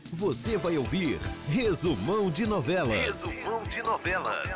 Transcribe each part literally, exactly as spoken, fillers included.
Você vai ouvir Resumão de Novelas. Resumão de Novelas.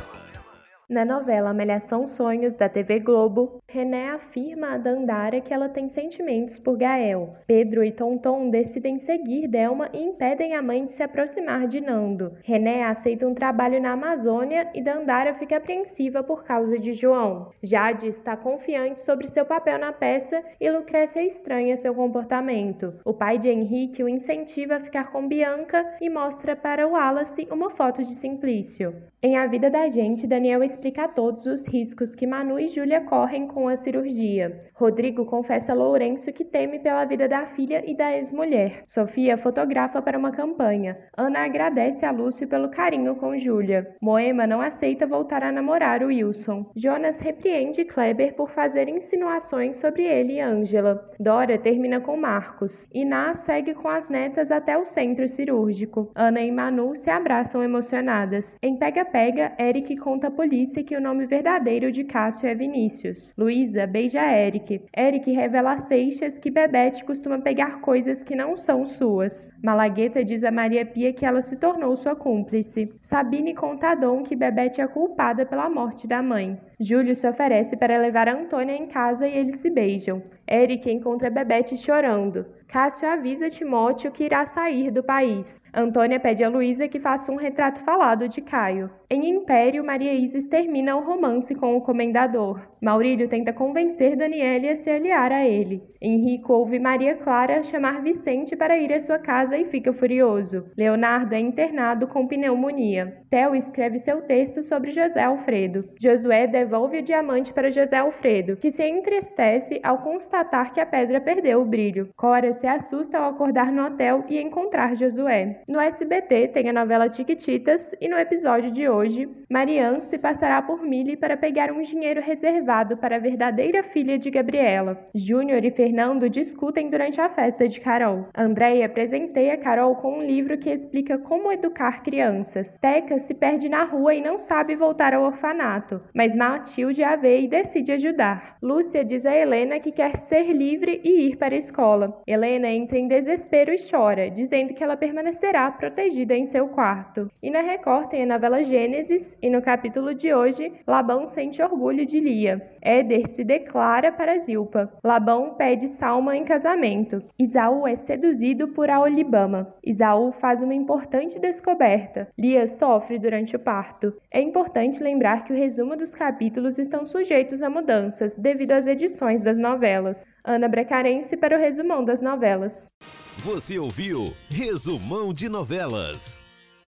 Na novela Malhação Sonhos, da T V Globo, René afirma a Dandara que ela tem sentimentos por Gael. Pedro e Tonton decidem seguir Delma e impedem a mãe de se aproximar de Nando. René aceita um trabalho na Amazônia e Dandara fica apreensiva por causa de João. Jade está confiante sobre seu papel na peça e Lucrécia estranha seu comportamento. O pai de Henrique o incentiva a ficar com Bianca e mostra para Wallace uma foto de Simplício. Em A Vida da Gente, Daniel explica a todos os riscos que Manu e Júlia correm com a cirurgia. Rodrigo confessa a Lourenço que teme pela vida da filha e da ex-mulher. Sofia fotografa para uma campanha. Ana agradece a Lúcio pelo carinho com Júlia. Moema não aceita voltar a namorar o Wilson. Jonas repreende Kleber por fazer insinuações sobre ele e Ângela. Dora termina com Marcos. Iná segue com as netas até o centro cirúrgico. Ana e Manu se abraçam emocionadas. Em Pega Pega, Eric conta à polícia que o nome verdadeiro de Cássio é Vinícius. Luísa beija Eric. Eric revela a Seixas que Bebete costuma pegar coisas que não são suas. Malagueta diz a Maria Pia que ela se tornou sua cúmplice. Sabine conta a Dom que Bebete é culpada pela morte da mãe. Júlio se oferece para levar Antônia em casa e eles se beijam. Eric encontra Bebete chorando. Cássio avisa Timóteo que irá sair do país. Antônia pede a Luísa que faça um retrato falado de Caio. Em Império, Maria Isis termina o romance com o comendador. Maurílio tenta convencer Daniele a se aliar a ele. Henrico ouve Maria Clara chamar Vicente para ir à sua casa e fica furioso. Leonardo é internado com pneumonia. Theo escreve seu texto sobre José Alfredo. Josué devolve o diamante para José Alfredo, que se entristece ao constatar que a pedra perdeu o brilho. Cora se assusta ao acordar no hotel e encontrar Josué. No S B T tem a novela Tiquititas e no episódio de hoje, Marianne se passará por Milly para pegar um dinheiro reservado para a verdadeira filha de Gabriela. Júnior e Fernando discutem durante a festa de Carol. Andréia presenteia Carol com um livro que explica como educar crianças. Teca se perde na rua e não sabe voltar ao orfanato, mas Matilde a vê e decide ajudar. Lúcia diz a Helena que quer ser livre e ir para a escola. Helena entra em desespero e chora, dizendo que ela permanecerá protegida em seu quarto. E na Record tem a novela Gênesis e no capítulo de hoje, Labão sente orgulho de Lia. Éder se declara para Zilpa. Labão pede Salma em casamento. Isaú é seduzido por Aolibama. Isaú faz uma importante descoberta. Lia sofre durante o parto. É importante lembrar que o resumo dos capítulos estão sujeitos a mudanças devido às edições das novelas. Ana Bracarense para o resumão das novelas. Você ouviu Resumão de Novelas.